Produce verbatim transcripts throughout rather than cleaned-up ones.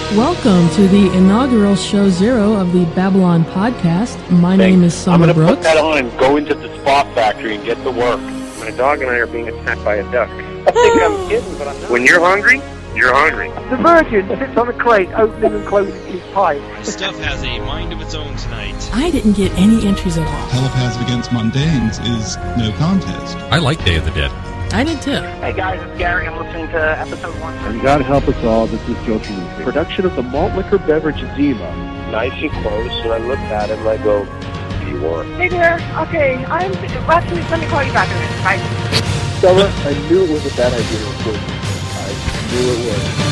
Welcome to the inaugural show zero of the Babylon podcast. My Thanks. name is Summer I'm going to Brooks. put that on and go into the spot factory and get to work. My dog and I are being attacked by a duck. I think I'm kidding, but I'm not. When you're hungry, you're hungry. The Virgin sits on a crate, opening and closing his pipe. Stuff has a mind of its own tonight. I didn't get any entries at all. Telepaths Against Mundanes is no contest. I like Day of the Dead. I did too. Hey guys, it's Gary. I'm listening to episode one. And God help us all, this is Joe Trulisi. Production of the malt liquor beverage Zima. Nice and close, and I look at him and I go, what do you want? Hey there. Okay, I'm... Actually, let me call you back in a minute. Bye. Stella, I knew it was a bad idea to record you. I knew it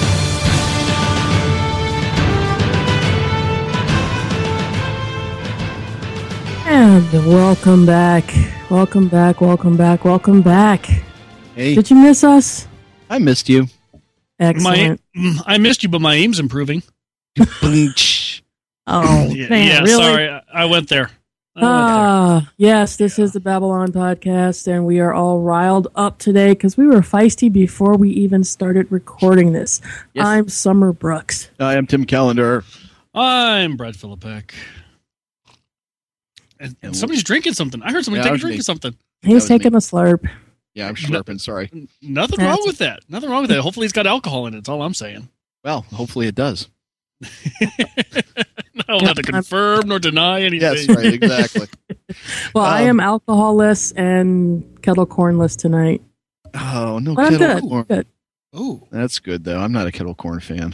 was. And welcome back. Welcome back, welcome back, welcome back. Hey. Did you miss us? I missed you. Excellent. My, I missed you, but my aim's improving. Oh, yeah, man, yeah really? Sorry, I, I went there. I went Ah, yes, this is the Babylon podcast, and we are all riled up today because we were feisty before we even started recording this. Yes. I'm Summer Brooks. I am Tim Callender. there. I'm Brad Philippek. And, and somebody's drinking something. I heard somebody Yeah, take that a was drink me. of something. He's was taking me. a slurp. Yeah, I'm slurping, sorry. Nothing That's- wrong with that. Nothing wrong with that. Hopefully, it's got alcohol in it. That's all I'm saying. Well, hopefully it does. I don't have to confirm nor deny anything. Yes, right, exactly. Well, I Um, am alcoholless and kettle cornless tonight. Oh, no But I'm kettle good. corn. Good. Ooh, That's good, though. I'm not a kettle corn fan.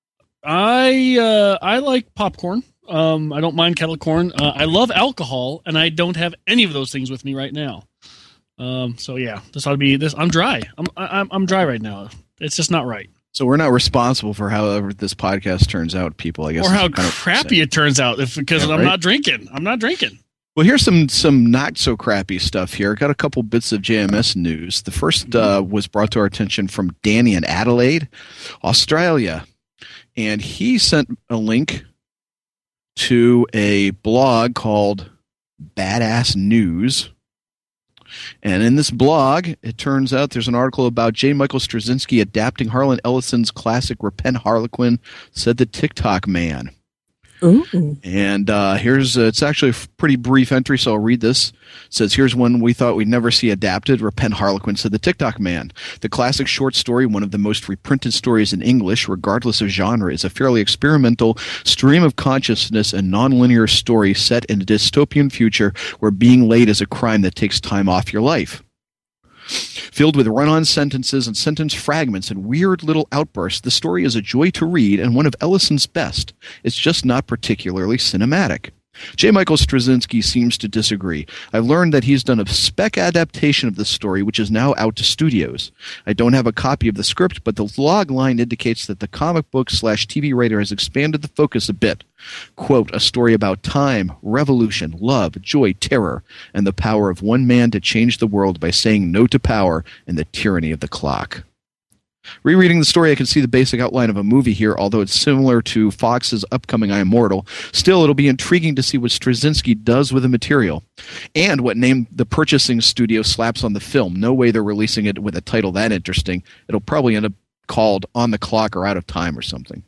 I uh, I like popcorn. Um, I don't mind kettle corn. Uh, I love alcohol, and I don't have any of those things with me right now. Um, so yeah, this ought to be this. I'm dry. I'm I'm I'm dry right now. It's just not right. So we're not responsible for however this podcast turns out, people, I guess. Or how is kind of crappy it turns out, if because Yeah, I'm right? not drinking. I'm not drinking. Well, here's some some not so crappy stuff here. Got a couple bits of J M S news. The first uh, was brought to our attention from Danny in Adelaide, Australia. And he sent a link to a blog called Badass News. And in this blog, it turns out there's an article about J. Michael Straczynski adapting Harlan Ellison's classic Repent Harlequin, said the TikTok man. Ooh. And uh, here's uh, it's actually a f- pretty brief entry, so I'll read this. It says, here's one we thought we'd never see adapted. Repent Harlequin, said the TikTok man. The classic short story, one of the most reprinted stories in English, regardless of genre, is a fairly experimental stream of consciousness and nonlinear story set in a dystopian future where being late is a crime that takes time off your life. Filled with run-on sentences and sentence fragments and weird little outbursts, the story is a joy to read and one of Ellison's best. It's just not particularly cinematic. J. Michael Straczynski seems to disagree. I've learned that he's done a spec adaptation of the story, which is now out to studios. I don't have a copy of the script, but the log line indicates that the comic book slash T V writer has expanded the focus a bit. Quote, a story about time, revolution, love, joy, terror, and the power of one man to change the world by saying no to power and the tyranny of the clock. Rereading the story, I can see the basic outline of a movie here, although it's similar to Fox's upcoming I, Immortal. Still, it'll be intriguing to see what Straczynski does with the material, and what name the purchasing studio slaps on the film. No way they're releasing it with a title that interesting. It'll probably end up called On the Clock or Out of Time or something.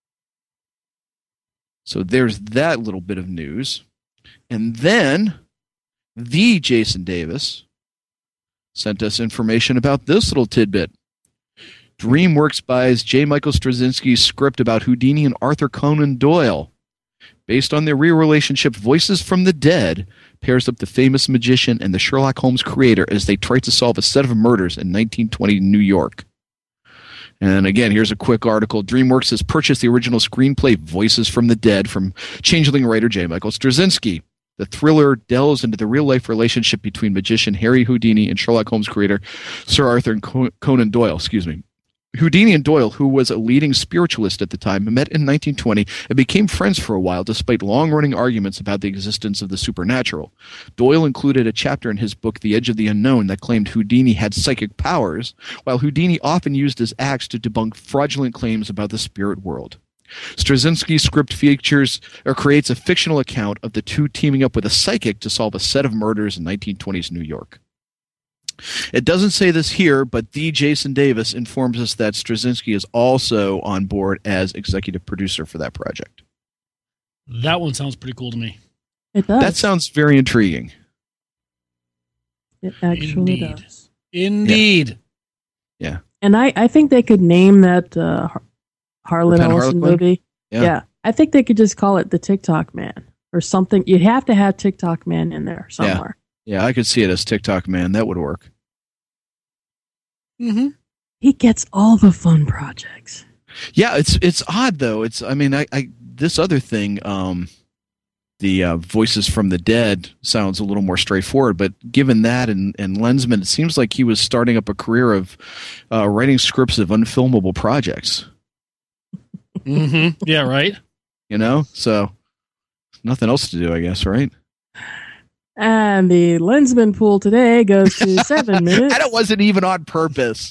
So there's that little bit of news. And then, the Jason Davis sent us information about this little tidbit. DreamWorks buys J. Michael Straczynski's script about Houdini and Arthur Conan Doyle. Based on their real relationship, Voices from the Dead pairs up the famous magician and the Sherlock Holmes creator as they try to solve a set of murders in nineteen twenty New York. And again, here's a quick article. DreamWorks has purchased the original screenplay Voices from the Dead from Changeling writer J. Michael Straczynski. The thriller delves into the real-life relationship between magician Harry Houdini and Sherlock Holmes creator Sir Arthur Conan Doyle. Excuse me. Houdini and Doyle, who was a leading spiritualist at the time, met in nineteen twenty and became friends for a while despite long-running arguments about the existence of the supernatural. Doyle included a chapter in his book The Edge of the Unknown that claimed Houdini had psychic powers, while Houdini often used his axe to debunk fraudulent claims about the spirit world. Straczynski's script features or creates a fictional account of the two teaming up with a psychic to solve a set of murders in nineteen twenties New York. It doesn't say this here, but the Jason Davis informs us that Straczynski is also on board as executive producer for that project. That one sounds pretty cool to me. It does. That sounds very intriguing. It actually Indeed. does. Indeed. Yeah. And I, I think they could name that uh, Har- Harlan Repent Ellison Harlequin? movie. Yeah. Yeah. I think they could just call it the TikTok Man or something. You'd have to have TikTok Man in there somewhere. Yeah, I could see it as TikTok Man. That would work. Mm-hmm. He gets all the fun projects. Yeah, it's it's odd though. It's I mean, I, I this other thing, um, the uh, Voices from the Dead sounds a little more straightforward. But given that and, and Lensman, it seems like he was starting up a career of uh, writing scripts of unfilmable projects. Mm-hmm. Yeah, right. You know, so nothing else to do, I guess, right? And the Lensman pool today goes to seven minutes. And it wasn't even on purpose.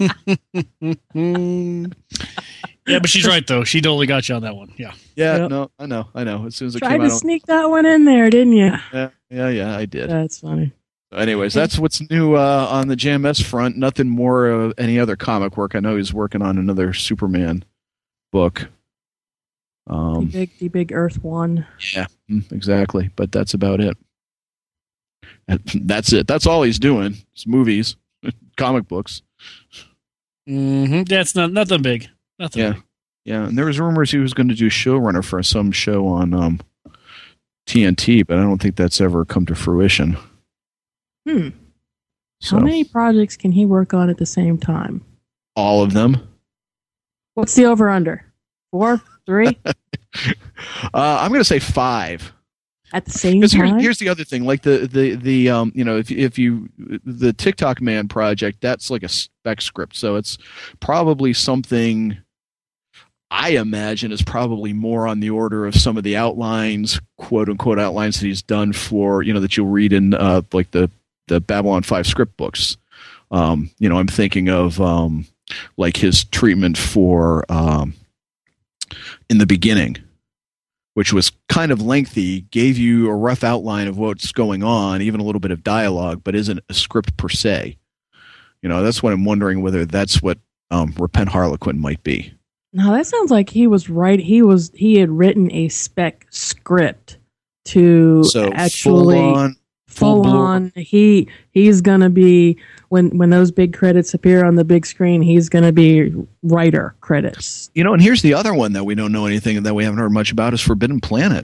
Yeah, but she's right though. She totally got you on that one. Yeah. Yeah, Yep. no, I know, I know. As soon as it Tried came to out, on- sneak that one in there, didn't you? yeah, yeah, yeah, I did. That's funny. Anyways, that's what's new uh, on the J M S front. Nothing more of any other comic work. I know he's working on another Superman book. The Um, big, the big Earth one. yeah, mm, exactly. But that's about it. And that's it. That's all he's doing. It's movies, comic books. Mm-hmm. That's not nothing big. Nothing. Yeah, Big. yeah. And there was rumors he was going to do showrunner for some show on um, T N T, but I don't think that's ever come to fruition. Hmm. So, How many projects can he work on at the same time? all of them. What's the over under? Four? Three? Uh, I'm going to say five. At the same Because here's, time? here's the other thing, like the the the um you know if if you the TikTok Man project, that's like a spec script, so it's probably something I imagine is probably more on the order of some of the outlines, quote unquote outlines that he's done for, you know, that you'll read in uh like the the Babylon five script books. Um, you know, I'm thinking of um like his treatment for um In the Beginning, which was kind of lengthy, gave you a rough outline of what's going on, even a little bit of dialogue, but isn't a script per se. You know, that's what I'm wondering whether that's what um, Repent Harlequin might be. No, that sounds like he was right. He was he had written a spec script to So actually full on, full full on. He he's gonna be when when those big credits appear on the big screen. He's gonna be writer credits. you know, and here's the other one that we don't know anything that we haven't heard much about is Forbidden Planet.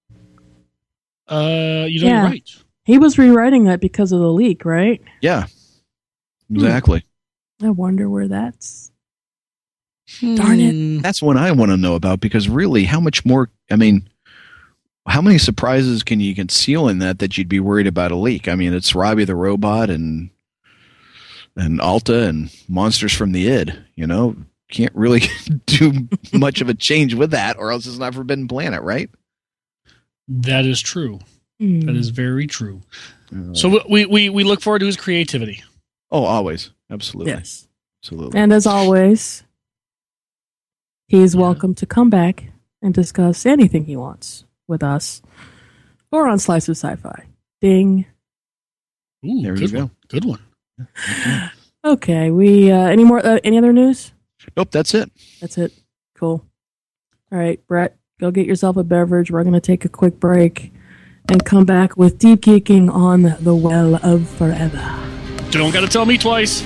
Uh, you know, Yeah. you're right. He was rewriting that because of the leak, right? Yeah, exactly. I wonder where that's. Darn it. Hmm. That's one I want to know about, because really, how much more, I mean, how many surprises can you conceal in that that you'd be worried about a leak? I mean, it's Robbie the Robot and and Alta and Monsters from the Id, you know? Can't really do much of a change with that, or else it's not Forbidden Planet, right? That is true. Hmm. That is very true. Uh, So we, we we look forward to his creativity. oh, always. Absolutely. Yes. Absolutely. And as always, he's welcome to come back and discuss anything he wants with us or on Slice of Sci-Fi. Ding. Ooh, There good you go. one. Good one. Okay, we uh, any more uh, any other news? Nope, that's it. That's it. Cool. All right, Brett, go get yourself a beverage. We're going to take a quick break and come back with Deep Geeking on the Well of Forever. Don't got to tell me twice.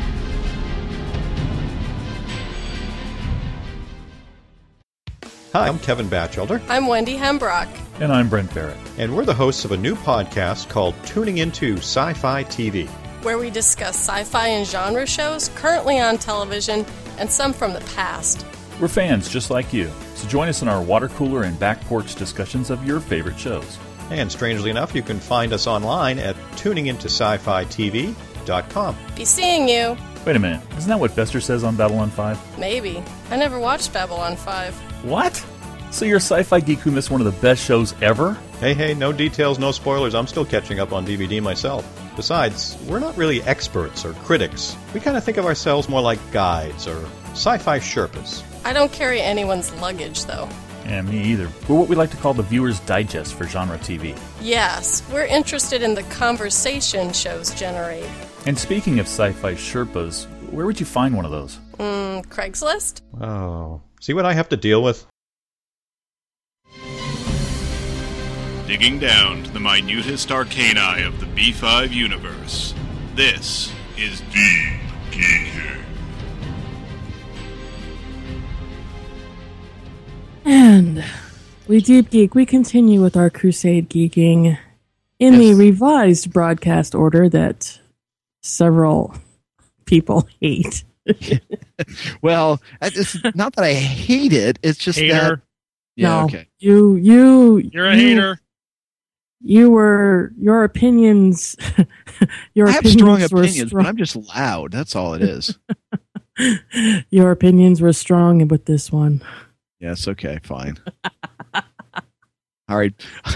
Hi, I'm Kevin Batchelder, I'm Wendy Hembrock. And I'm Brent Barrett. and we're the hosts of a new podcast called Tuning Into Sci-Fi T V. Where we discuss sci-fi and genre shows currently on television and some from the past. We're fans just like you, so join us in our water cooler and back porch discussions of your favorite shows. And strangely enough, you can find us online at tuning into sci fi t v dot com. Be seeing you. Wait a minute, isn't that what Bester says on Babylon five? Maybe. I never watched Babylon five. What? So you're a sci-fi geek who missed one of the best shows ever? Hey, hey, no details, no spoilers. I'm still catching up on D V D myself. Besides, we're not really experts or critics. We kind of think of ourselves more like guides or sci-fi Sherpas. I don't carry anyone's luggage, though. Yeah, me either. We're what we like to call the viewer's digest for genre T V. Yes, we're interested in the conversation shows generate. And speaking of sci-fi Sherpas, where would you find one of those? Mm, Craigslist? Oh. See what I have to deal with? Digging down to the minutest arcana of the B five universe. This is Deep Geeking. And we Deep Geek, we continue with our Crusade Geeking in yes. the revised broadcast order that several people hate. Well, it's not that I hate it, it's just hater. that... Yeah, no, okay. You, you... You're a you, hater. You were... Your opinions... your I have opinions strong were opinions, strong. but I'm just loud. That's all it is. Your opinions were strong with this one. Yes, okay, fine. All right.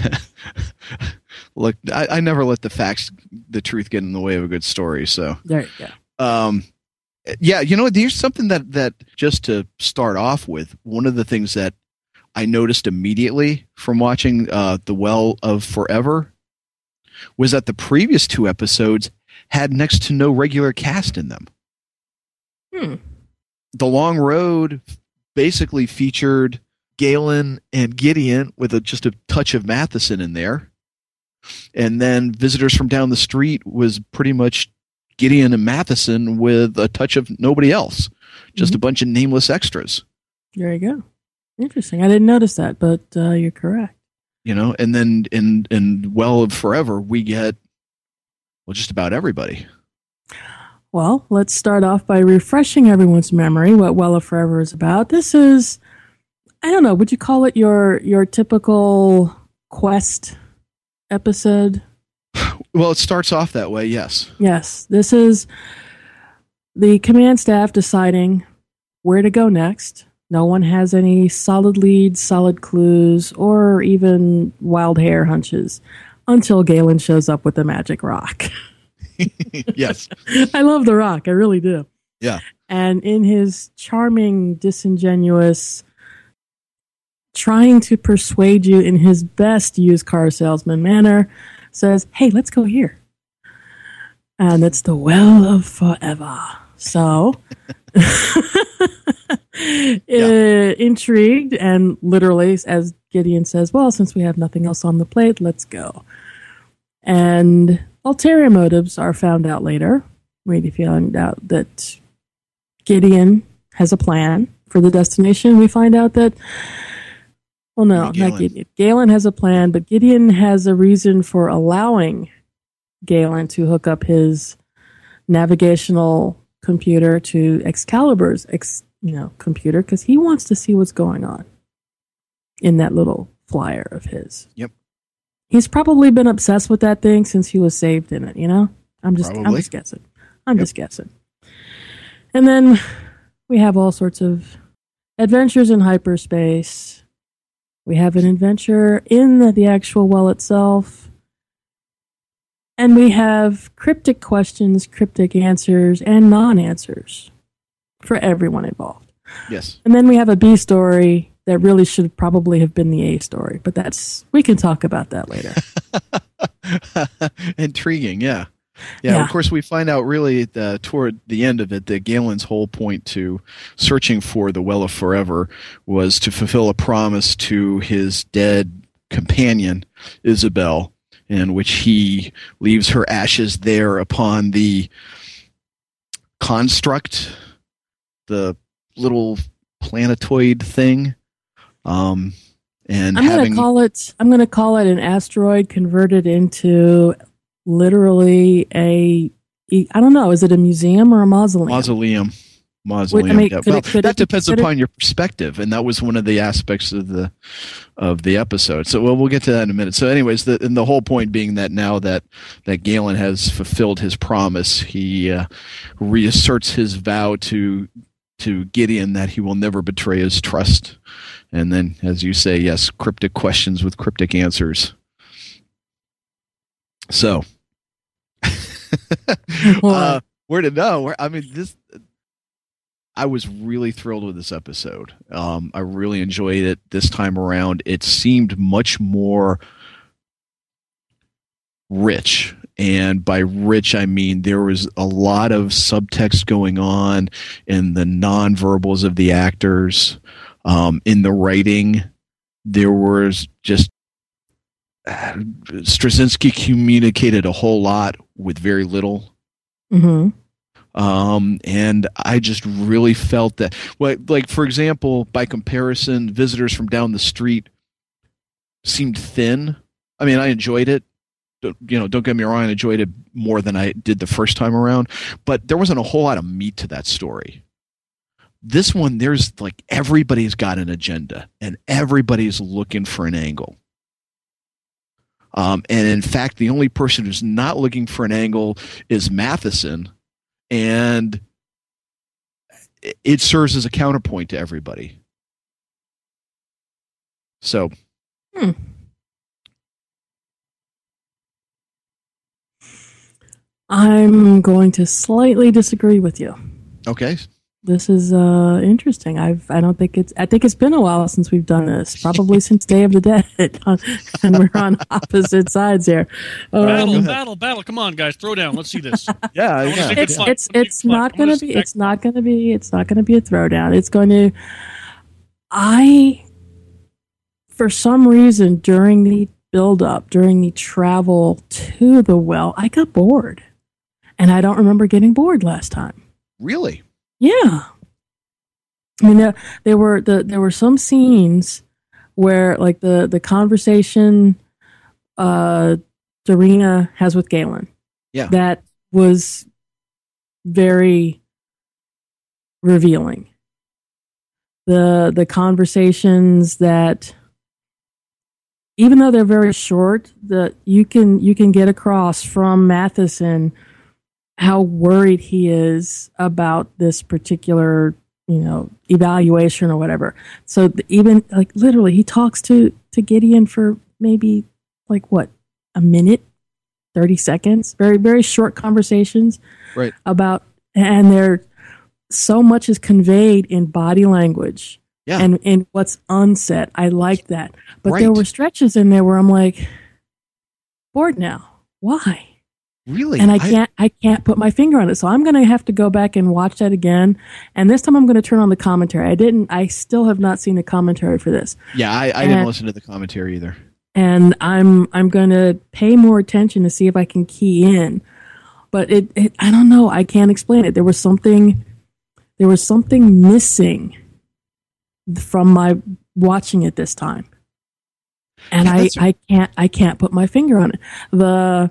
Look, I, I never let the facts, the truth get in the way of a good story, so... There you go. Um, yeah, you know, there's something that, that, just to start off with, one of the things that I noticed immediately from watching uh, The Well of Forever was that the previous two episodes had next to no regular cast in them. Hmm. The Long Road basically featured Galen and Gideon with a, just a touch of Matheson in there. And then Visitors from Down the Street was pretty much Gideon and Matheson with a touch of nobody else. Just mm-hmm. a bunch of nameless extras. There you go. Interesting. I didn't notice that, but uh, you're correct. You know, and then in, in Well of Forever, we get, well, just about everybody. Well, let's start off by refreshing everyone's memory what Well of Forever is about. This is, I don't know, would you call it your your typical quest episode? Well, it starts off that way, yes. Yes. This is the command staff deciding where to go next. No one has any solid leads, solid clues, or even wild hair hunches until Galen shows up with the magic rock. Yes. I love the rock. I really do. Yeah. And in his charming, disingenuous, trying to persuade you in his best used car salesman manner, says, hey, let's go here. And it's the Well of Forever. So, yeah. uh, intrigued and literally, as Gideon says, well, since we have nothing else on the plate, let's go. And ulterior motives are found out later. We find out that Gideon has a plan for the destination. We find out that, well, no, Galen. not Gideon. Galen has a plan, but Gideon has a reason for allowing Galen to hook up his navigational computer to Excalibur's ex, you know, computer because he wants to see what's going on in that little flyer of his. Yep. He's probably been obsessed with that thing since he was saved in it, you know? I'm just Probably. I'm just guessing. I'm Yep. just guessing. And then we have all sorts of adventures in hyperspace. We have an adventure in the, the actual well itself. And we have cryptic questions, cryptic answers, and non-answers for everyone involved. Yes. And then we have a B story that really should probably have been the A story, but that's we can talk about that later. Intriguing, yeah. yeah. Yeah, of course we find out really uh, toward the end of it that Galen's whole point to searching for the Well of Forever was to fulfill a promise to his dead companion, Isabel, in which he leaves her ashes there upon the construct, the little planetoid thing. Um, and I'm having, gonna call it. I'm gonna call it an asteroid converted into literally a. I don't know. Is it a museum or a mausoleum? Mausoleum. Mausoleum. I mean, yeah. could Well, it- could that it- depends could it- upon your perspective, and that was one of the aspects of the of the episode. So, well, we'll get to that in a minute. So, anyways, the and the whole point being that now that that Galen has fulfilled his promise, he uh, reasserts his vow to to Gideon that he will never betray his trust. And then, as you say, yes, cryptic questions with cryptic answers. So, uh, where to know? Where, I mean, this. I was really thrilled with this episode. Um, I really enjoyed it this time around. It seemed much more rich and by rich, I mean there was a lot of subtext going on in the nonverbals of the actors, um, in the writing. There was just uh, Straczynski communicated a whole lot with very little. Mm-hmm. Um, and I just really felt that, well, like, for example, by comparison, Visitors from Down the Street seemed thin. I mean, I enjoyed it. You know, don't get me wrong, I enjoyed it more than I did the first time around, but there wasn't a whole lot of meat to that story. This one, there's like everybody's got an agenda and everybody's looking for an angle. Um, and in fact, the only person who's not looking for an angle is Matheson, and it serves as a counterpoint to everybody. So, hmm. I'm going to slightly disagree with you. Okay. This is uh, interesting. I've I don't think it's I think it's been a while since we've done this. Probably since Day of the Dead, and we're on opposite sides here. Um, battle, battle, battle! Come on, guys, throw down. Let's see this. yeah, yeah. It's it's it's not going to be it's not going to be it's not going to be a throwdown. It's going to. I, for some reason, during the build up, during the travel to the well, I got bored, and I don't remember getting bored last time. Really? Yeah, I mean there, there were the there were some scenes where like the the conversation uh, Darina has with Galen, yeah, that was very revealing. The the conversations that, even though they're very short, that you can you can get across from Matheson how worried he is about this particular, you know, evaluation or whatever. So the, even like literally, he talks to, to Gideon for maybe like what, a minute, thirty seconds, very, very short conversations, right? About, and there, so much is conveyed in body language, yeah, and in what's unsaid. I like that, but right. There were stretches in there where I'm like, bored now. Why? Really? And I can't I, I can't put my finger on it. So I'm going to have to go back and watch that again. And this time I'm going to turn on the commentary. I didn't I still have not seen the commentary for this. Yeah, I, I and, didn't listen to the commentary either. And I'm I'm going to pay more attention to see if I can key in. But it, it I don't know, I can't explain it. There was something there was something missing from my watching it this time. And yeah, I, I can't I can't put my finger on it. The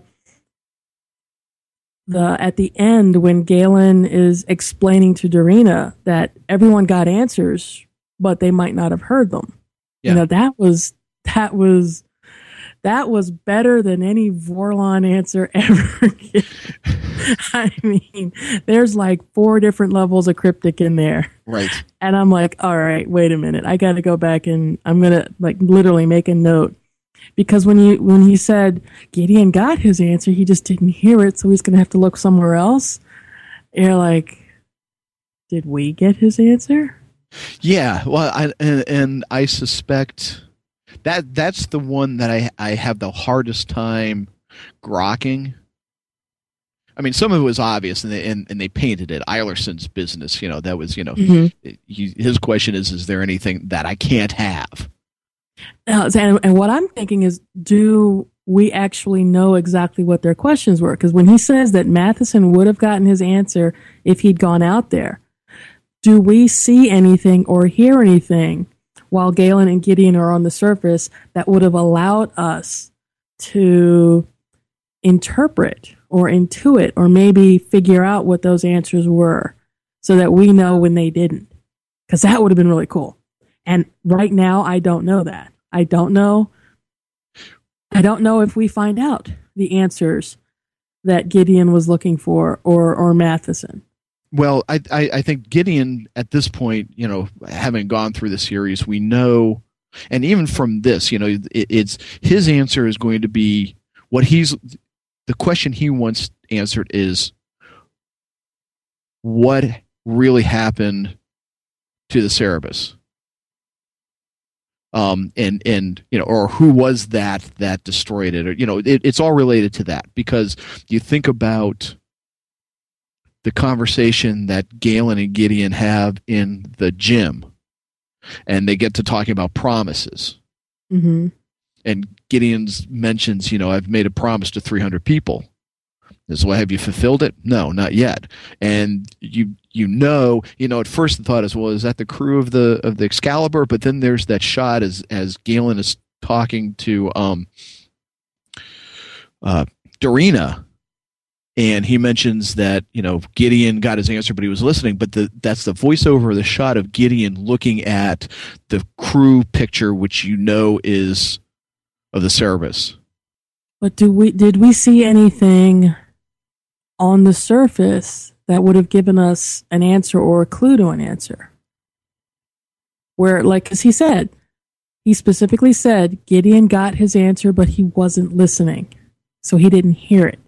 The at the end when Galen is explaining to Darina that everyone got answers, but they might not have heard them. Yeah. You know, that was that was that was better than any Vorlon answer ever given. I mean, there's like four different levels of cryptic in there. Right. And I'm like, all right, wait a minute. I got to go back and I'm going to like literally make a note. Because when you when he said Gideon got his answer, he just didn't hear it, so he's going to have to look somewhere else. You're like, did we get his answer? Yeah, well, I, and, and I suspect that that's the one that I I have the hardest time grokking. I mean, some of it was obvious, and they and, and they painted it. Eilerson's business, you know, that was, you know, mm-hmm. he, his question is, is there anything that I can't have? Uh, and, and what I'm thinking is, do we actually know exactly what their questions were? Because when he says that Matheson would have gotten his answer if he'd gone out there, do we see anything or hear anything while Galen and Gideon are on the surface that would have allowed us to interpret or intuit or maybe figure out what those answers were so that we know when they didn't? Because that would have been really cool. And right now, I don't know that. I don't know. I don't know if we find out the answers that Gideon was looking for, or or Matheson. Well, I, I I think Gideon at this point, you know, having gone through the series, we know, and even from this, you know, it, it's his answer is going to be what he's. The question he wants answered is, what really happened to the Cerebus? Um, and, and, you know, or who was that that destroyed it? Or, you know, it, it's all related to that, because you think about the conversation that Galen and Gideon have in the gym, and they get to talking about promises. Mm-hmm. And Gideon's mentions, you know, I've made a promise to three hundred people. Is, well, have you fulfilled it? No, not yet. And you you know, you know, at first the thought is, well, is that the crew of the of the Excalibur? But then there's that shot as as Galen is talking to um uh Darina, and he mentions that, you know, Gideon got his answer, but he was listening. But the that's the voiceover of the shot of Gideon looking at the crew picture, which you know is of the Cerberus. But do we did we see anything on the surface that would have given us an answer or a clue to an answer? Where, like, because he said, he specifically said Gideon got his answer, but he wasn't listening, so he didn't hear it.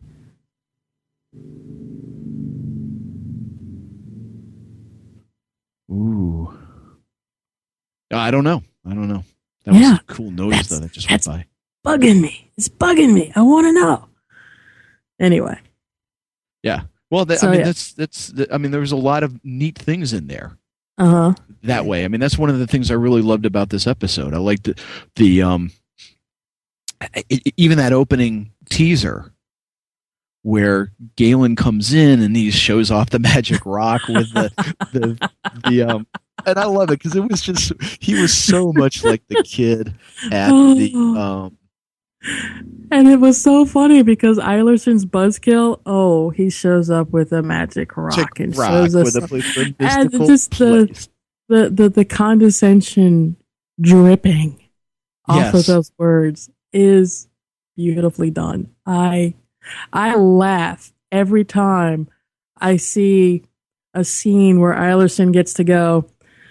Ooh, I don't know. I don't know. That yeah, was a cool noise though that just went by. Bugging me. It's bugging me. I want to know. Anyway. Yeah. Well, that, So, I mean, yeah. that's that's. I mean, there was a lot of neat things in there. Uh huh. That way. I mean, that's one of the things I really loved about this episode. I liked the, the um, it, it- even that opening teaser where Galen comes in and he shows off the magic rock with the the the um. And I love it because it was just he was so much like the kid at the um. And it was so funny because Eilerson's buzzkill, oh, he shows up with a magic rock Magic and rock shows us with a place for a and mystical just the, place. the the the condescension dripping off Yes. of those words is beautifully done. I I laugh every time I see a scene where Eilerson gets to go,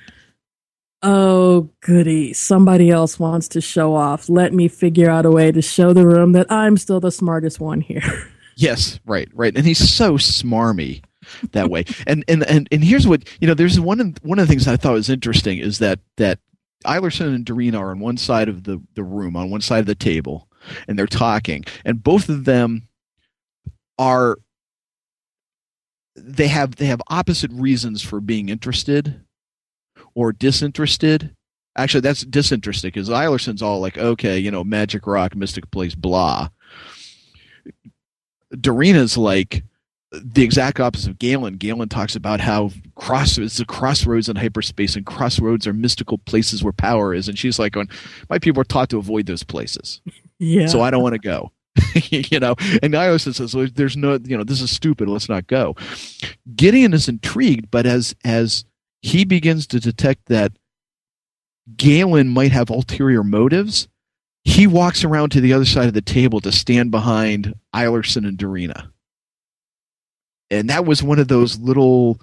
oh, goody. Somebody else wants to show off. Let me figure out a way to show the room that I'm still the smartest one here. Yes, right, right. And he's so smarmy that way. And and and and here's what, you know, there's one of one of the things I thought was interesting is that that Eilerson and Darina are on one side of the, the room, on one side of the table, and they're talking. And both of them are they have they have opposite reasons for being interested or disinterested. Actually, that's disinterested because Eilerson's all like, okay, you know, magic rock, mystic place, blah. Darina's like the exact opposite of Galen. Galen talks about how cross it's a crossroads in hyperspace, and crossroads are mystical places where power is. And she's like, going, my people are taught to avoid those places. Yeah. So I don't want to go. You know, and Eilerson says, well, there's no, you know, this is stupid. Let's not go. Gideon is intrigued, but as as he begins to detect that Galen might have ulterior motives, he walks around to the other side of the table to stand behind Eilerson and Darina. And that was one of those little,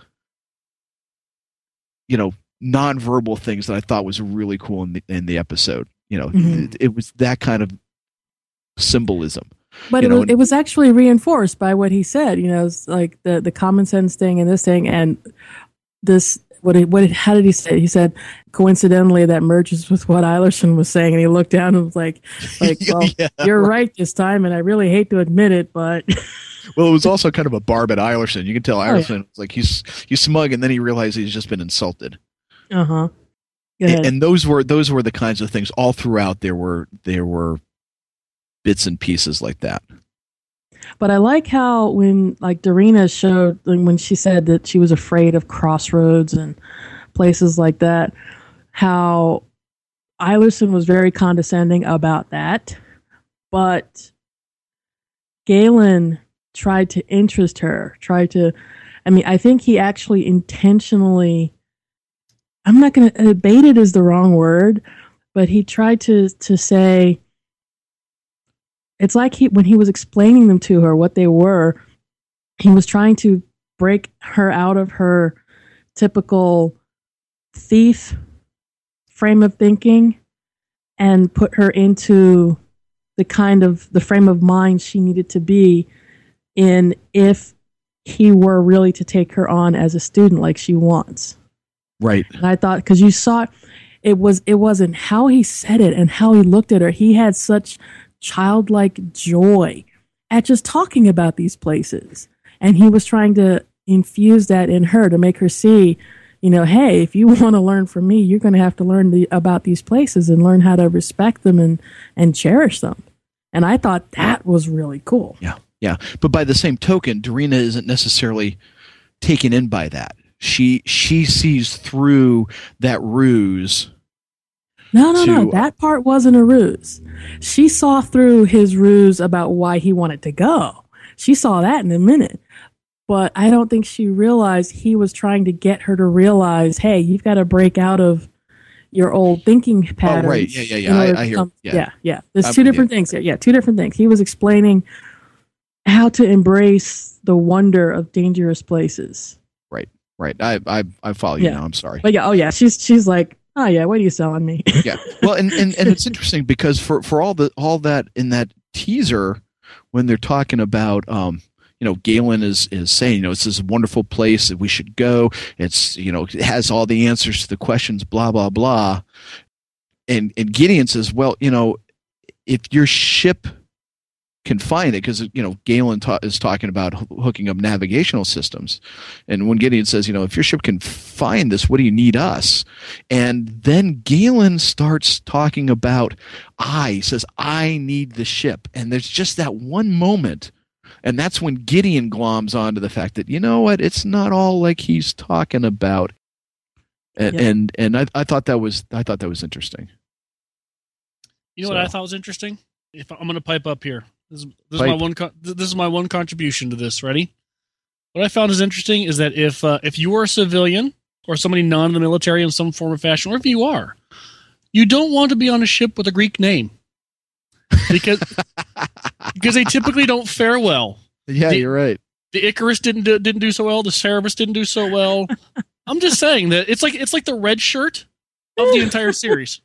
you know, nonverbal things that I thought was really cool in the, in the episode. You know, Mhm. it, it was that kind of symbolism. But You it know, was, and- it was actually reinforced by what he said. You know, it's like the, the common sense thing and this thing and this. What it, what it, how did he say? He said, coincidentally, that merges with what Eilerson was saying, and he looked down and was like, "Like, well, Yeah, you're right. right this time, and I really hate to admit it, but." Well, it was also kind of a barb at Eilerson. You can tell Oh, yeah. Eilerson was like he's he's smug, and then he realized he's just been insulted. Uh huh. And, and those were those were the kinds of things all throughout. There were there were bits and pieces like that. But I like how when like Darina showed when she said that she was afraid of crossroads and places like that, how Eilerson was very condescending about that, but Galen tried to interest her, tried to. I mean, I think he actually intentionally. I'm not going to baited is the wrong word, but he tried to to say. It's like he, when he was explaining them to her, what they were, he was trying to break her out of her typical thief frame of thinking and put her into the kind of the frame of mind she needed to be in if he were really to take her on as a student like she wants. Right. And I thought, because you saw, it was it wasn't how he said it and how he looked at her. He had such childlike joy at just talking about these places, and he was trying to infuse that in her to make her see, you know, hey, if you want to learn from me, you're going to have to learn the, about these places and learn how to respect them and and cherish them. And I thought that was really cool. Yeah, yeah. But by the same token, Darina isn't necessarily taken in by that. She she sees through that ruse. No, no, to, no. That part wasn't a ruse. She saw through his ruse about why he wanted to go. She saw that in a minute. But I don't think she realized he was trying to get her to realize, hey, you've got to break out of your old thinking patterns. Oh, right. Yeah, yeah, yeah. I, I hear. Come, yeah. yeah, yeah. There's I'm, two different yeah. things here. Yeah, two different things. He was explaining how to embrace the wonder of dangerous places. Right, right. I I, I follow you Yeah. now. I'm sorry. But yeah, oh yeah, she's she's like, oh yeah, what are you selling me? Yeah. Well, and, and, and it's interesting because for, for all the all that in that teaser, when they're talking about um, you know, Galen is is saying, you know, it's this wonderful place that we should go. It's, you know, it has all the answers to the questions, blah blah blah. And and Gideon says, well, you know, if your ship can find it, because, you know, Galen ta- is talking about h- hooking up navigational systems, and when Gideon says, you know, if your ship can find this, what do you need us? And then Galen starts talking about I he says I need the ship, and there's just that one moment, and that's when Gideon gloms onto the fact that, you know what, it's not all like he's talking about, and Yeah. and, and I, I thought that was I thought that was interesting. You know So- what I thought was interesting? If I'm going to pipe up here, this is, this is Pipe. my one. Con- this is my one contribution to this. Ready? What I found is interesting is that if uh, if you are a civilian or somebody non in the military in some form or fashion, or if you are, you don't want to be on a ship with a Greek name because because they typically don't fare well. Yeah, The- you're right. The Icarus didn't do, didn't do so well. The Cerberus didn't do so well. I'm just saying that it's like it's like the red shirt of the entire series.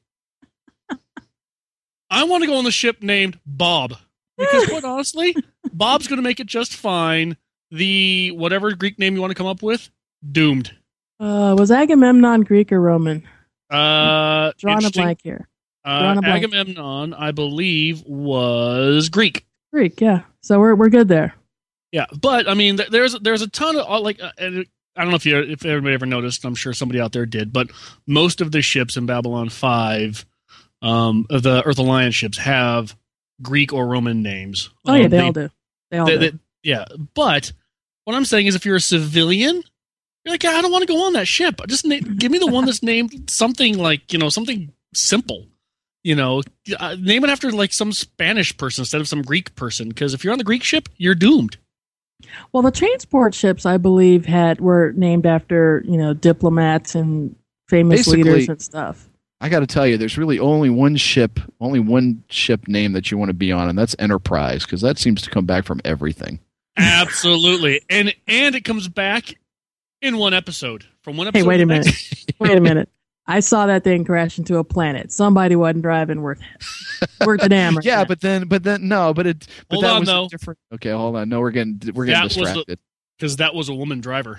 I want to go on the ship named Bob because, quite honestly, Bob's going to make it just fine. The whatever Greek name you want to come up with, doomed. Uh, was Agamemnon Greek or Roman? Uh, Drawing a interesting. blank here. Uh, Drawing a blank. Agamemnon, I believe, was Greek. Greek, yeah. So we're we're good there. Yeah, but I mean, th- there's there's a ton of uh, like uh, and I don't know if you if everybody ever noticed. I'm sure somebody out there did, but most of the ships in Babylon five, um, the Earth Alliance ships have Greek or Roman names. Oh yeah, Um, they, all do. They all they- do. they- yeah, but what I'm saying is, if you're a civilian, you're like, I don't want to go on that ship. Just na- give me the one that's named something like, you know, something simple. You know, uh, name it after like some Spanish person instead of some Greek person. Because if you're on the Greek ship, you're doomed. Well, the transport ships, I believe, had were named after, you know, diplomats and famous Basically- leaders and stuff. I got to tell you, there's really only one ship, only one ship name that you want to be on, and that's Enterprise, because that seems to come back from everything. Absolutely, and and it comes back in one episode. From one episode. Hey, wait to a the minute. next. Wait a minute. I saw that thing crash into a planet. Somebody wasn't driving worth worth the damn. Right yeah, now. but then, but then, no, but it, but Hold that on, was though. a different. Okay, hold on. No, we're getting, we're getting That was the- distracted. Because that was a woman driver.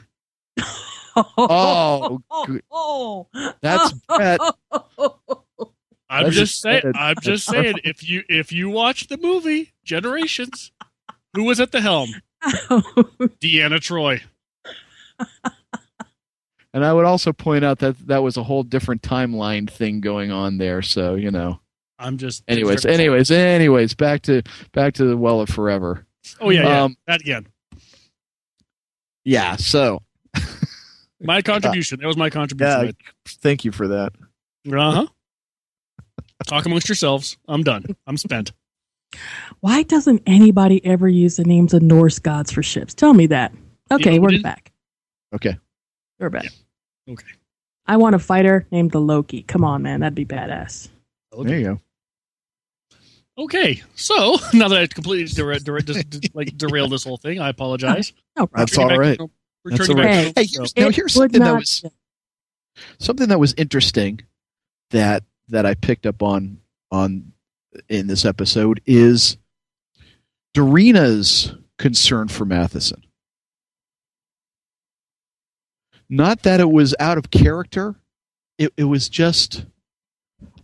Oh, good. oh, That's Brett. I'm That's just saying. good. I'm just saying. If you if you watch the movie Generations, who was at the helm? Deanna Troy. And I would also point out that that was a whole different timeline thing going on there. So you know. I'm just. Anyways, anyways, anyways, back to back to the Well of Forever. Oh yeah, yeah. Um, that again. Yeah. So. My contribution. That was my contribution. Yeah. Thank you for that. Uh huh. Talk amongst yourselves. I'm done. I'm spent. Why doesn't anybody ever use the names of Norse gods for ships? Tell me that. Okay, You know, we're didn't- back. Okay. We're back. Okay. I want a fighter named the Loki. Come on, man. That'd be badass. There you go. Okay, so now that I completely dera- dera- just, like derailed this whole thing, I apologize. No problem. That's all Returning back right. to- That's returning all back right. to- Hey, so- here's, now It here's would something that not- was something that was interesting that that I picked up on on in this episode is Darina's concern for Matheson. Not that it was out of character. It, it was just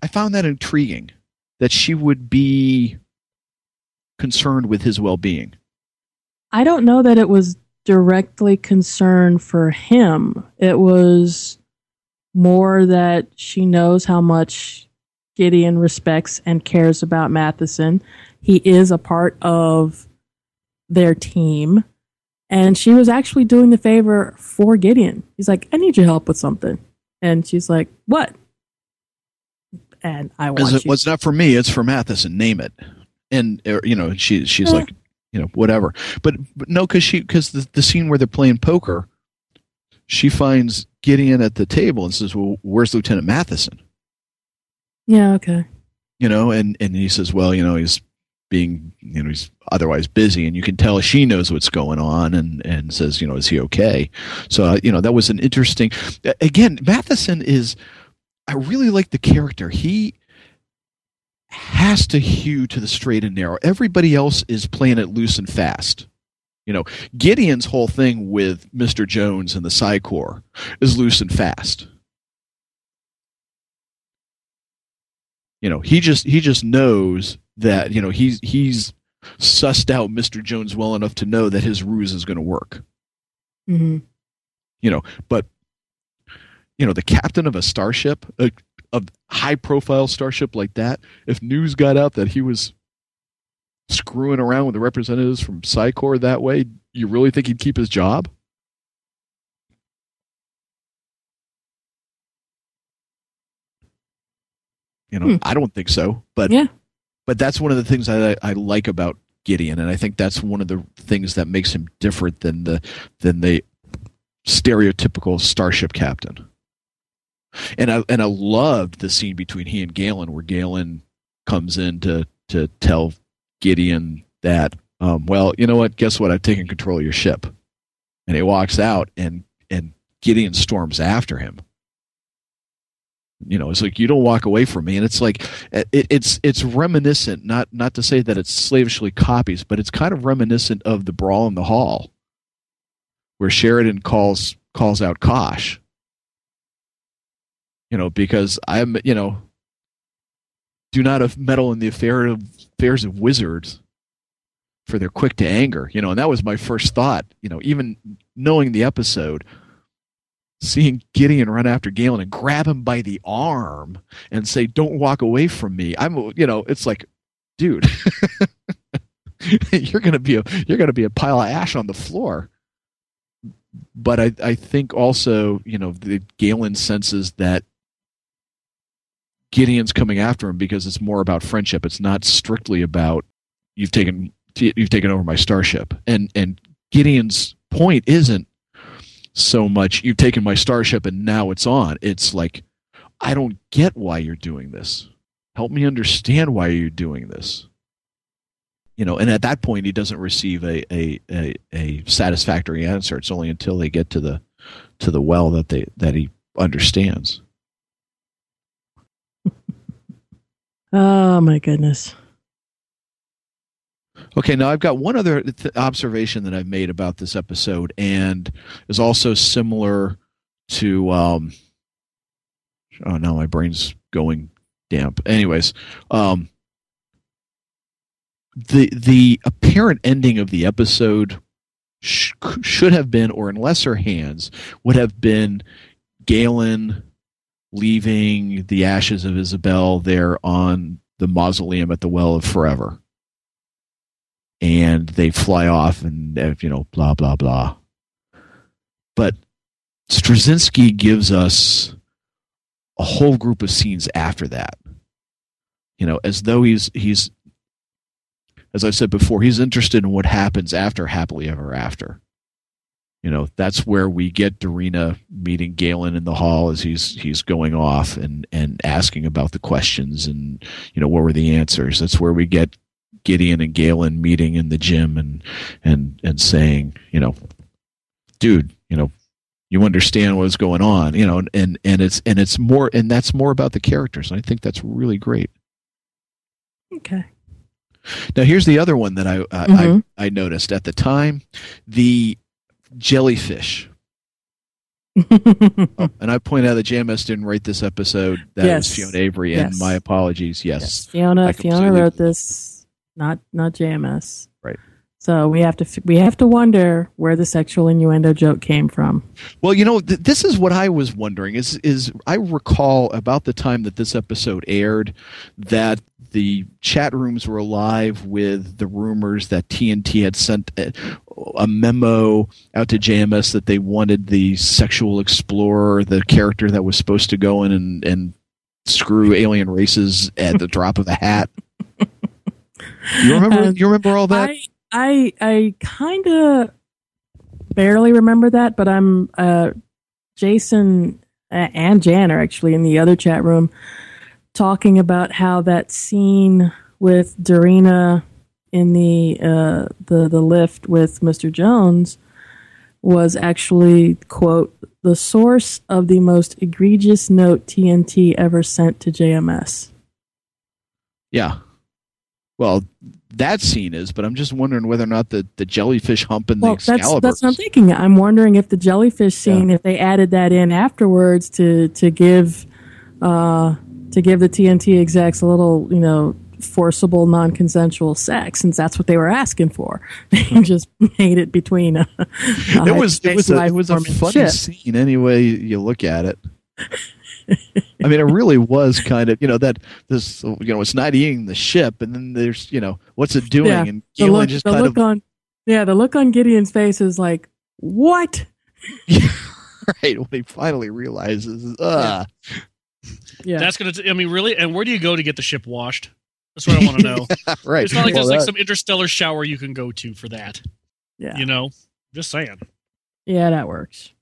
I found that intriguing, that she would be concerned with his well-being. I don't know that it was directly concerned for him. It was more that she knows how much Gideon respects and cares about Matheson. He is a part of their team. And she was actually doing the favor for Gideon. He's like, I need your help with something. And she's like, what? And I want it, you. Well, it's not for me. It's for Matheson. Name it. And, er, you know, she she's yeah. like, you know, whatever. But, but no, because she because the, the scene where they're playing poker, she finds Gideon at the table and says, well, where's Lieutenant Matheson? Yeah, okay. You know, and, and he says, well, you know, he's being, you know, he's otherwise busy, and you can tell she knows what's going on, and, and says, you know, is he okay? So, uh, you know, that was an interesting, again, Matheson is, I really like the character. He has to hew to the straight and narrow. Everybody else is playing it loose and fast. You know, Gideon's whole thing with Mister Jones and the Psi Corps is loose and fast. You know, he just he just knows that, you know, he's he's sussed out Mister Jones well enough to know that his ruse is going to work. Mm-hmm. You know, but you know, the captain of a starship, a, a high-profile starship like that, if news got out that he was screwing around with the representatives from Psi Corps that way, you really think he'd keep his job? You know, hmm. I don't think so. But yeah. But that's one of the things I, I like about Gideon, and I think that's one of the things that makes him different than the than the stereotypical starship captain. And I and I loved the scene between he and Galen, where Galen comes in to to tell Gideon that, um, well, you know what? Guess what? I've taken control of your ship. And he walks out, and and Gideon storms after him. You know, it's like, you don't walk away from me. And it's like, it, it's it's reminiscent, not not to say that it's slavishly copies, but it's kind of reminiscent of the Brawl in the Hall, where Sheridan calls calls out Kosh. You know, because I'm, you know, do not meddle in the affair of, affairs of wizards, for they're quick to anger. You know, and that was my first thought. You know, even knowing the episode, seeing Gideon run after Galen and grab him by the arm and say, "Don't walk away from me." I'm, you know, it's like, dude, you're gonna be a you're gonna be a pile of ash on the floor. But I I think also, you know, the Galen senses that Gideon's coming after him because it's more about friendship. It's not strictly about you've taken you've taken over my starship. And and Gideon's point isn't so much you've taken my starship and now it's on. It's like, I don't get why you're doing this. Help me understand why you're doing this. You know, and at that point he doesn't receive a a, a, a satisfactory answer. It's only until they get to the to the well that they that he understands. Oh my goodness. Okay, now I've got one other th- observation that I've made about this episode, and is also similar to. Um, oh, now my brain's going damp. Anyways, um, the the apparent ending of the episode sh- should have been, or in lesser hands, would have been Galen leaving the ashes of Isabel there on the mausoleum at the Well of Forever. And they fly off and, you know, blah, blah, blah. But Straczynski gives us a whole group of scenes after that. You know, as though he's, he's, as I said before, he's interested in what happens after Happily Ever After. You know, that's where we get Darina meeting Galen in the hall as he's he's going off and, and asking about the questions and, you know, what were the answers. That's where we get Gideon and Galen meeting in the gym and and and saying, you know, dude, you know, you understand what's going on, you know, and and it's and it's more and that's more about the characters. And I think that's really great. Okay. Now here's the other one that I uh, mm-hmm. I I noticed at the time, the jellyfish Oh, and I point out that J M S didn't write this episode. That Yes. was Fiona Avery, and Yes. my apologies. Yes, Yes, Fiona. I Fiona completely- wrote this, not not J M S. Right. So we have to f- we have to wonder where the sexual innuendo joke came from. Well, you know, th- this is what I was wondering. Is is I recall about the time that this episode aired that the chat rooms were alive with the rumors that T N T had sent a, a memo out to J M S that they wanted the sexual explorer, the character that was supposed to go in and, and screw alien races at the drop of a hat. You remember? Um, you remember all that? I I, I kind of barely remember that, but I'm uh, Jason uh, and Jan are actually in the other chat room talking about how that scene with Dorina in the uh, the the lift with Mister Jones was actually, quote, the source of the most egregious note T N T ever sent to J M S. Yeah. Well, that scene is, but I'm just wondering whether or not the, the jellyfish hump and Well, the that's Excalibur. that's what I'm thinking. I'm wondering if the jellyfish scene, if they added that in afterwards to to give uh, to give the T N T execs a little, you know, forcible, non-consensual sex, since that's what they were asking for. They just made it between. A, a it was it was a, it was a hyperspace funny ship. scene any way you look at it. I mean, it really was kind of, you know, that this, you know, it's not eating the ship, and then there's, you know, what's it doing? Yeah, And the Galen look, just the kind look of, on, yeah, the look on Gideon's face is like, what? right, when he finally realizes, ah. Yeah. That's gonna. T- I mean, really. And where do you go to get the ship washed? That's what I want to know. Right. It's not like Well, there's like that- some interstellar shower you can go to for that. Yeah. You know, just saying. Yeah, that works.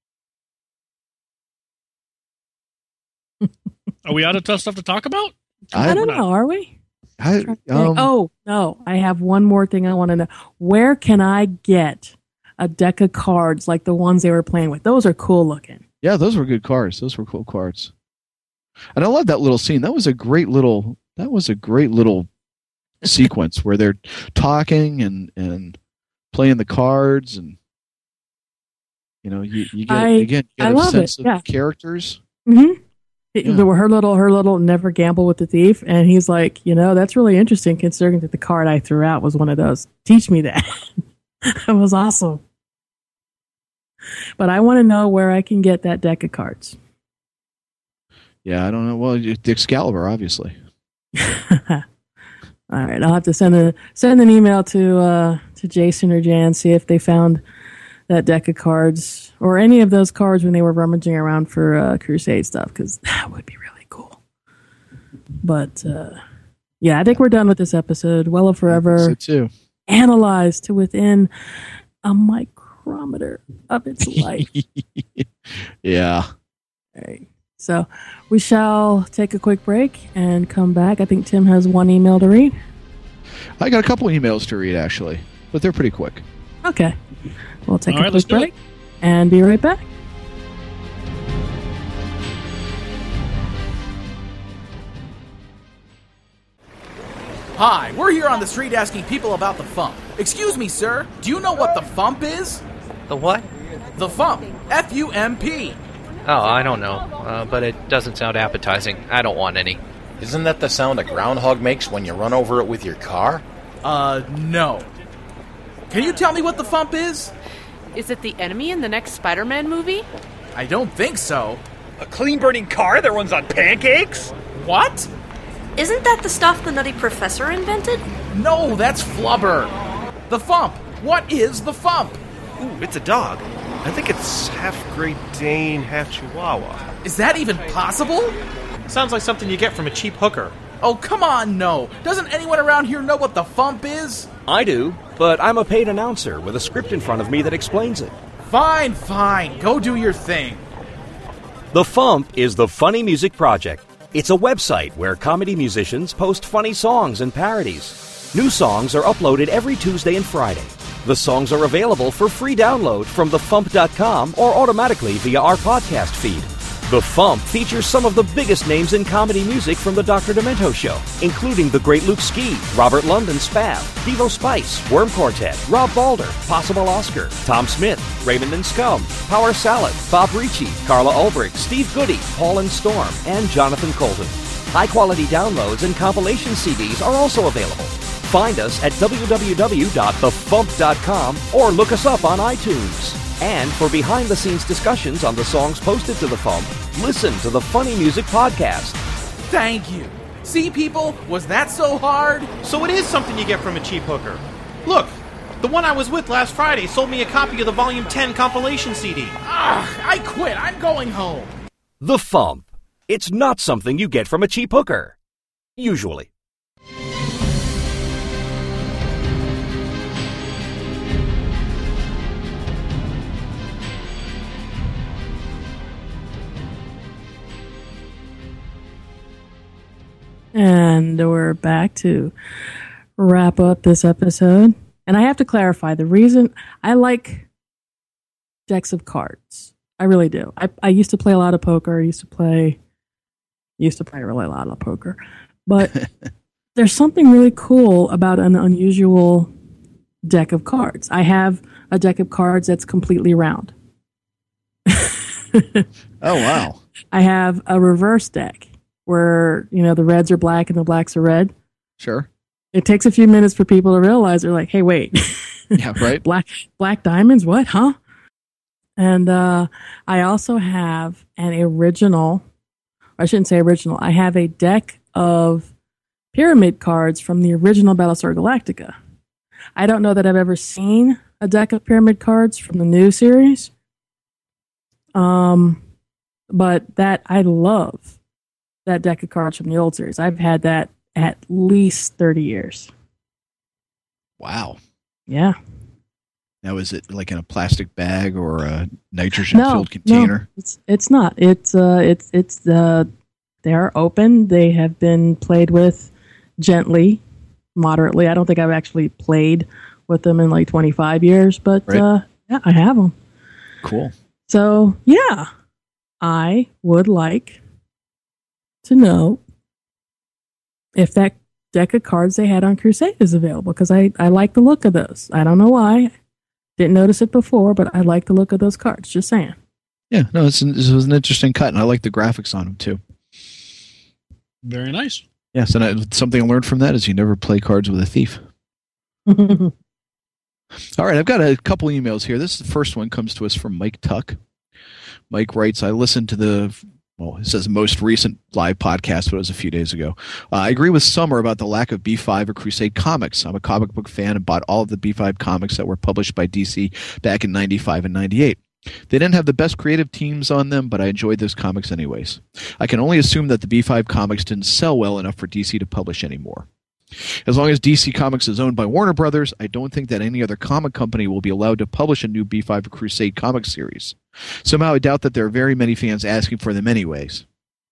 Are we out of tough stuff to talk about? I, I don't We're not. know. Are we? I, Think. um, oh no, I have one more thing I want to know. Where can I get a deck of cards like the ones they were playing with? Those are cool looking. Yeah, those were good cards. Those were cool cards. And I love that little scene. That was a great little that was a great little sequence where they're talking and, and playing the cards, and you know, you, you get I- again you I get a love sense it, of yeah. characters. Mm-hmm. Yeah. There were her little her little never gamble with the thief, and he's like, you know, that's really interesting considering that the card I threw out was one of those. Teach me that. It was awesome. But I want to know where I can get that deck of cards. Yeah, I don't know. Well, the Excalibur, obviously. All right, I'll have to send a send an email to uh, to Jason or Jan, see if they found that deck of cards or any of those cards when they were rummaging around for uh, Crusade stuff, because that would be really cool. But uh, yeah, I think we're done with this episode. Well of Forever So too. analyzed to within a micrometer of its life. Yeah. All right. So we shall take a quick break and come back. I think Tim has one email to read. I got a couple emails to read actually, but they're pretty quick. Okay. We'll take All a right, let's quick do break and be right back. Hi, we're here on the street asking people about the Fump. Excuse me, sir, do you know what the Fump is? The what? The Fump. F U M P. Oh, I don't know, uh, but it doesn't sound appetizing. I don't want any. Isn't that the sound a groundhog makes when you run over it with your car? Uh, no. Can you tell me what the Fump is? Is it the enemy in the next Spider-Man movie? I don't think so. A clean-burning car that runs on pancakes? What? Isn't that the stuff the Nutty Professor invented? No, that's Flubber. The Fump. What is the Fump? Ooh, it's a dog. I think it's half Great Dane, half Chihuahua. Is that even possible? Sounds like something you get from a cheap hooker. Oh, come on, no. Doesn't anyone around here know what the Fump is? I do, but I'm a paid announcer with a script in front of me that explains it. Fine, fine. Go do your thing. The Fump is the Funny Music Project. It's a website where comedy musicians post funny songs and parodies. New songs are uploaded every Tuesday and Friday. The songs are available for free download from the fump dot com or automatically via our podcast feed. The Fump features some of the biggest names in comedy music from the Doctor Demento Show, including the great Luke Ski, Robert London Spav, Devo Spice, Worm Quartet, Rob Balder, Possible Oscar, Tom Smith, Raymond and Scum, Power Salad, Bob Ricci, Carla Ulbrich, Steve Goody, Paul and Storm, and Jonathan Colton. High-quality downloads and compilation C Ds are also available. Find us at w w w dot the fump dot com or look us up on iTunes. And for behind-the-scenes discussions on the songs posted to The Fump, listen to the Funny Music Podcast. Thank you. See, people, was that so hard? So it is something you get from a cheap hooker. Look, the one I was with last Friday sold me a copy of the Volume ten compilation C D. Ah, I quit. I'm going home. The Fump. It's not something you get from a cheap hooker. Usually. And we're back to wrap up this episode. And I have to clarify, the reason I like decks of cards. I really do. I, I used to play a lot of poker. I used to play used to play really a lot of poker. But there's something really cool about an unusual deck of cards. I have a deck of cards that's completely round. Oh, wow. I have a reverse deck where, you know, the reds are black and the blacks are red. Sure. It takes a few minutes for people to realize, they're like, hey, wait. Yeah, right. black black diamonds? What? Huh? And uh, I also have an original, I shouldn't say original, I have a deck of pyramid cards from the original Battlestar Galactica. I don't know that I've ever seen a deck of pyramid cards from the new series. Um, but that, I love that deck of cards from the old series. I've had that at least thirty years. Wow. Yeah. Now, is it like in a plastic bag or a nitrogen-filled no, container? No, it's it's not. It's uh, it's it's uh, they're open. They have been played with gently, moderately. I don't think I've actually played with them in like twenty-five years, but right. uh, yeah, I have them. Cool. So yeah, I would like to know if that deck of cards they had on Crusade is available, because I, I like the look of those. I don't know why. Didn't notice it before, but I like the look of those cards. Just saying. Yeah, no, it's an, this was an interesting cut, and I like the graphics on them, too. Very nice. Yes, and I, something I learned from that is you never play cards with a thief. All right, I've got a couple emails here. This is the first one, comes to us from Mike Tuck. Mike writes, I listened to the... Well, it says most recent live podcast, but it was a few days ago. Uh, I agree with Summer about the lack of B five or Crusade comics. I'm a comic book fan and bought all of the B five comics that were published by D C back in ninety-five and ninety-eight. They didn't have the best creative teams on them, but I enjoyed those comics anyways. I can only assume that the B five comics didn't sell well enough for D C to publish anymore. As long as D C Comics is owned by Warner Brothers, I don't think that any other comic company will be allowed to publish a new B five Crusade comic series. Somehow I doubt that there are very many fans asking for them anyways.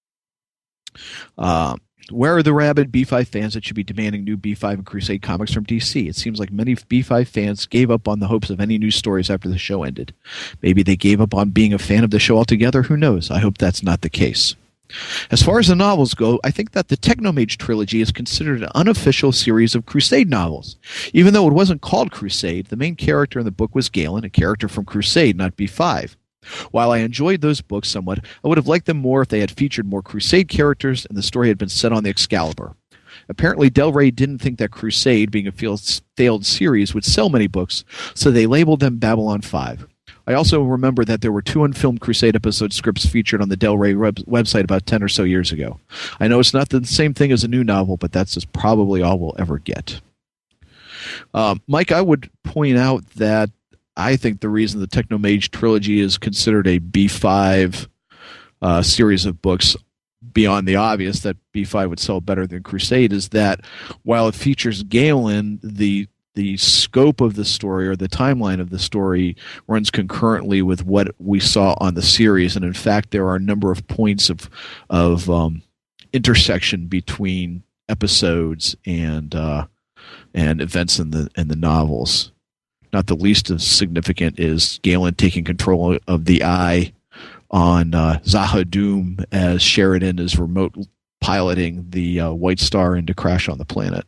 Uh, where are the rabid B five fans that should be demanding new B five and Crusade comics from D C? It seems like many B five fans gave up on the hopes of any new stories after the show ended. Maybe they gave up on being a fan of the show altogether. Who knows? I hope that's not the case. As far as the novels go, I think that the Technomage trilogy is considered an unofficial series of Crusade novels. Even though it wasn't called Crusade, the main character in the book was Galen, a character from Crusade, not B five. While I enjoyed those books somewhat, I would have liked them more if they had featured more Crusade characters and the story had been set on the Excalibur. Apparently, Del Rey didn't think that Crusade, being a failed series, would sell many books, so they labeled them Babylon five. I also remember that there were two unfilmed Crusade episode scripts featured on the Del Rey web- website about ten or so years ago. I know it's not the same thing as a new novel, but that's just probably all we'll ever get. Um, Mike, I would point out that I think the reason the Technomage trilogy is considered a B five uh, series of books, beyond the obvious that B five would sell better than Crusade, is that while it features Galen, the the scope of the story or the timeline of the story runs concurrently with what we saw on the series, and in fact there are a number of points of of um, intersection between episodes and uh, and events in the in the novels. Not the least of significant is Galen taking control of the Eye on uh, Zahadum as Sheridan is remote piloting the uh, White Star into crash on the planet.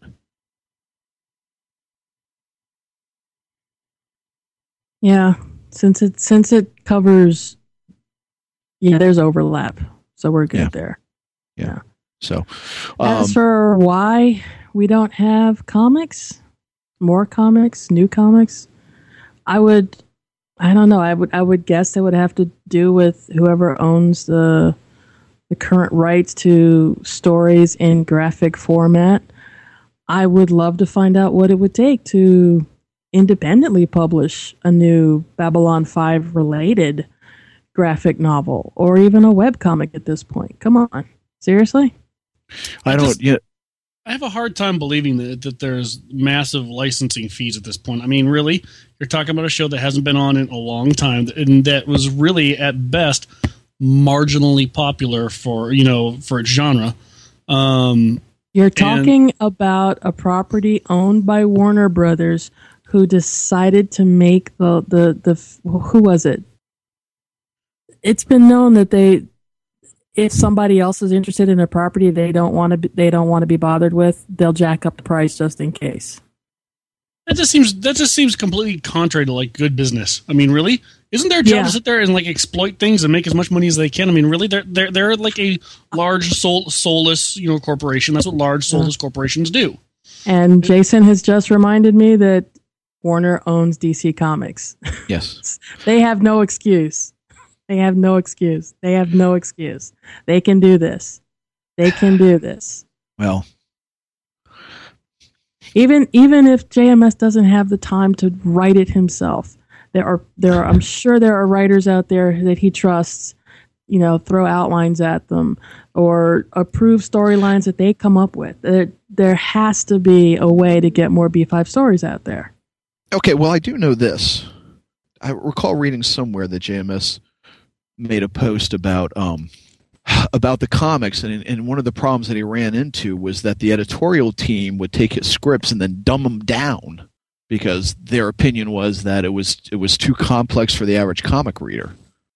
Yeah, since it since it covers, yeah, there's overlap, so we're good Yeah. there. Yeah. So, um, As for why we don't have comics, more comics, new comics, I would, I don't know. I would, I would guess it would have to do with whoever owns the the current rights to stories in graphic format. I would love to find out what it would take to independently publish a new Babylon five related graphic novel or even a webcomic at this point. Come on. Seriously? I don't. Just- Yeah, I have a hard time believing that, that there's massive licensing fees at this point. I mean, really, you're talking about a show that hasn't been on in a long time and that was really, at best, marginally popular for, you know, for its genre. Um, You're talking about a property owned by Warner Brothers who decided to make the, the, the who was it? It's been known that they, if somebody else is interested in a property they don't want to be, they don't want to be bothered with, they'll jack up the price just in case. That just seems that just seems completely contrary to like good business. I mean, really, isn't their job Yeah. to sit there and like exploit things and make as much money as they can? I mean, really, they're they're they're like a large soul, soulless you know corporation. That's what large soulless corporations do. And Jason has just reminded me that Warner owns D C Comics. Yes. They have no excuse. They have no excuse. They have no excuse. They can do this. They can do this. Well, Even even if J M S doesn't have the time to write it himself, there are there are, I'm sure there are writers out there that he trusts, you know, throw outlines at them or approve storylines that they come up with. There, there has to be a way to get more B five stories out there. okay. Well, I do know this. I recall reading somewhere that J M S made a post about um about the comics, and and one of the problems that he ran into was that the editorial team would take his scripts and then dumb them down because their opinion was that it was it was too complex for the average comic reader.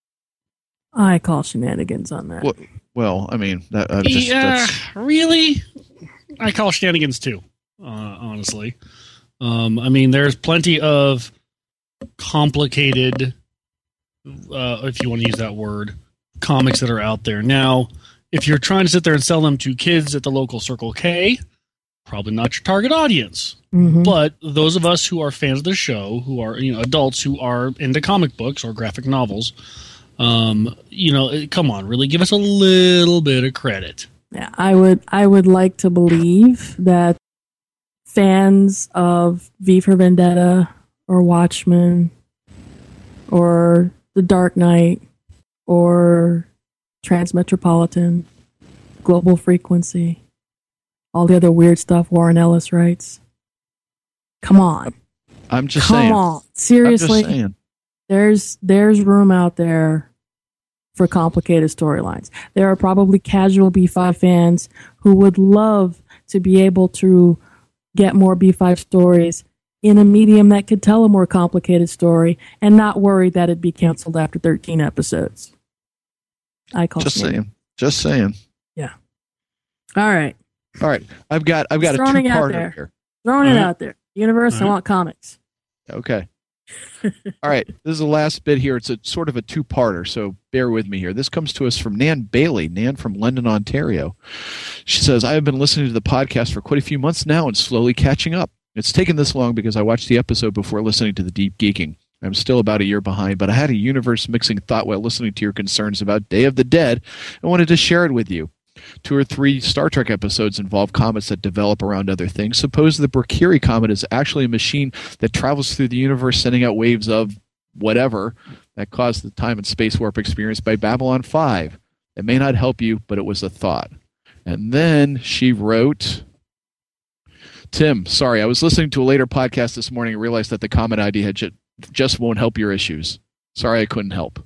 I call shenanigans on that. Well, well I mean, that, I'm just, yeah, that's, really, I call shenanigans too. Uh, honestly, um, I mean, there's plenty of complicated, uh, if you want to use that word, comics that are out there now. If you're trying to sit there and sell them to kids at the local Circle K, probably not your target audience. Mhm. But those of us who are fans of the show, who are you know adults who are into comic books or graphic novels, um, you know, it- come on, really give us a little bit of credit. Yeah, I would I would like to believe that fans of V for Vendetta or Watchmen or The Dark Knight or Transmetropolitan, Global Frequency, all the other weird stuff Warren Ellis writes. Come on. I'm just Come saying. on. Seriously. I'm just saying. There's there's room out there for complicated storylines. There are probably casual B five fans who would love to be able to get more B five stories in a medium that could tell a more complicated story and not worry that it'd be canceled after thirteen episodes. I call Just it. saying. Just saying. Yeah. All right. All right. I've got I've got a Throwing it out two-parter there. here. Throwing All it right. out there. Universe, All I right. want comics. Okay. All right. This is the last bit here. It's a sort of a two-parter, so bear with me here. This comes to us from Nan Bailey, Nan from London, Ontario. She says, I have been listening to the podcast for quite a few months now and slowly catching up. It's taken this long because I watched the episode before listening to the Deep Geeking. I'm still about a year behind, but I had a universe-mixing thought while listening to your concerns about Day of the Dead and wanted to share it with you. Two or three Star Trek episodes involve comets that develop around other things. Suppose the Berkiri comet is actually a machine that travels through the universe sending out waves of whatever that caused the time and space warp experienced by Babylon five. It may not help you, but it was a thought. And then she wrote, Tim, sorry, I was listening to a later podcast this morning and realized that the comet idea had ju- just won't help your issues. Sorry I couldn't help.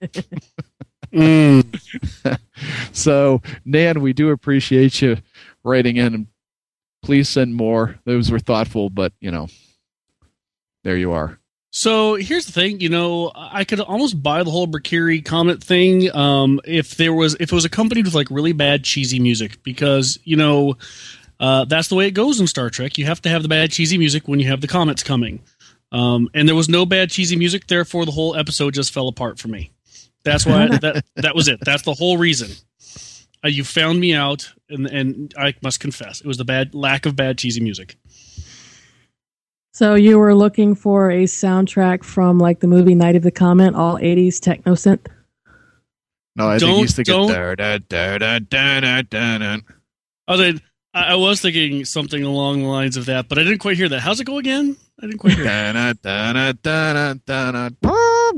Mm. So, Nan, we do appreciate you writing in. And please send more. Those were thoughtful, but, you know, there you are. So here's the thing, you know, I could almost buy the whole Brakiri Comet thing um, if there was if it was accompanied with like really bad cheesy music, because you know uh, that's the way it goes in Star Trek. You have to have the bad cheesy music when you have the comets coming, um, and there was no bad cheesy music. Therefore, the whole episode just fell apart for me. That's why that that was it. That's the whole reason. Uh, you found me out, and and I must confess, it was the bad lack of bad cheesy music. So you were looking for a soundtrack from like the movie Night of the Comet, all eighties techno synth? No, I Don't- think he's thinking. don't- Da, da, da, da, da, da, da, da. I was, like, I I was thinking something along the lines of that, but I didn't quite hear that. How's it go again? I didn't quite hear it. Da, da, da, da, da, da, da.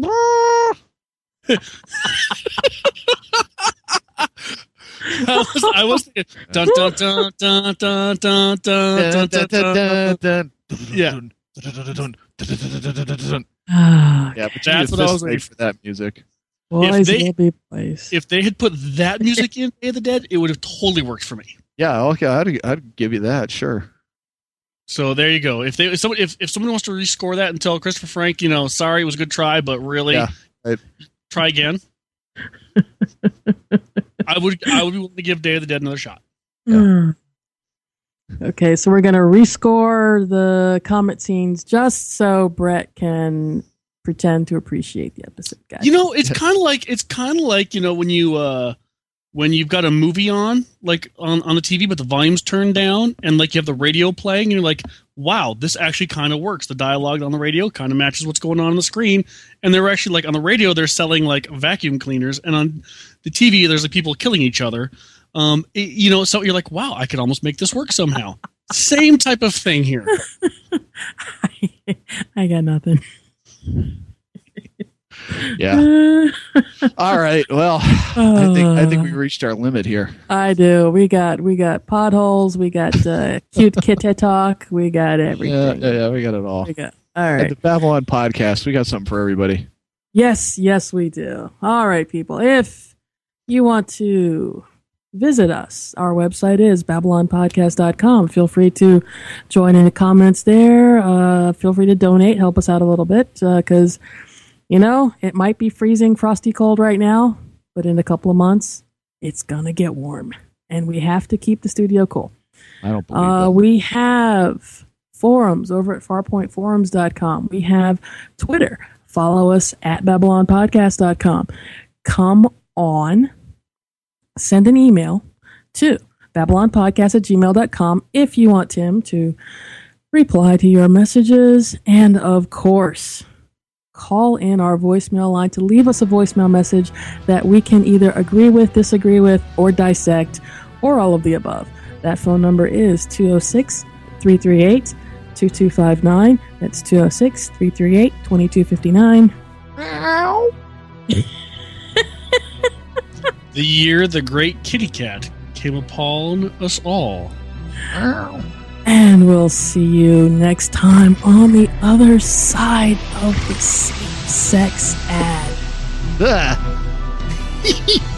I was, I was thinking, dun, dun, dun, dun, dun, dun, dun, dun, dun, dun. Yeah. Ah, Yeah, but you That's need a what I was fist waiting made for that music. boys they- will be boys. If they had put that music in Day of the Dead, it would have totally worked for me. Yeah, okay, I'd, I'd give you that, sure. So there you go. If they, if someone, if, if someone wants to rescore that and tell Christopher Frank, you know, sorry, it was a good try, but really, Yeah, right. try again. I would, I would be willing to give Day of the Dead another shot. Hmm. Okay, so we're going to rescore the comet scenes just so Brett can pretend to appreciate the episode, guys. You know, it's kind of like it's kind of like you know when you uh, when you've got a movie on like on, on the T V, but the volume's turned down, and like you have the radio playing, and you're like, wow, this actually kind of works. The dialogue on the radio kind of matches what's going on on the screen, and they're actually like on the radio they're selling like vacuum cleaners, and on the T V there's like people killing each other. Um, it- you know, so you're like, wow, I could almost make this work somehow. Same type of thing here. I got nothing. Yeah. All right. Well, I think I think we reached our limit here. I do. We got we got potholes. We got uh, cute kitty talk. We got Yeah, everything. yeah, yeah, we got it all. We got all At right. the Babylon podcast, we got something for everybody. Yes, yes, we do. All right, people. If you want to visit us, our website is babylon podcast dot com. Feel free to join in the comments there. Uh, feel free to donate. Help us out a little bit because, you know, it might be freezing, frosty cold right now, but in a couple of months, it's going to get warm. And we have to keep the studio cool. I don't believe Uh, that. we have forums over at farpoint forums dot com. We have Twitter. Follow us at babylon podcast dot com. Come on, send an email to babylon podcast at gmail dot com if you want Tim to reply to your messages. And of course, call in our voicemail line to leave us a voicemail message that we can either agree with, disagree with, or dissect, or all of the above. That phone number is two oh six, three three eight, two two five nine. That's two oh six, three three eight, two two five nine. The year the great kitty cat came upon us all. And we'll see you next time on the other side of the safe sex ad. Ah.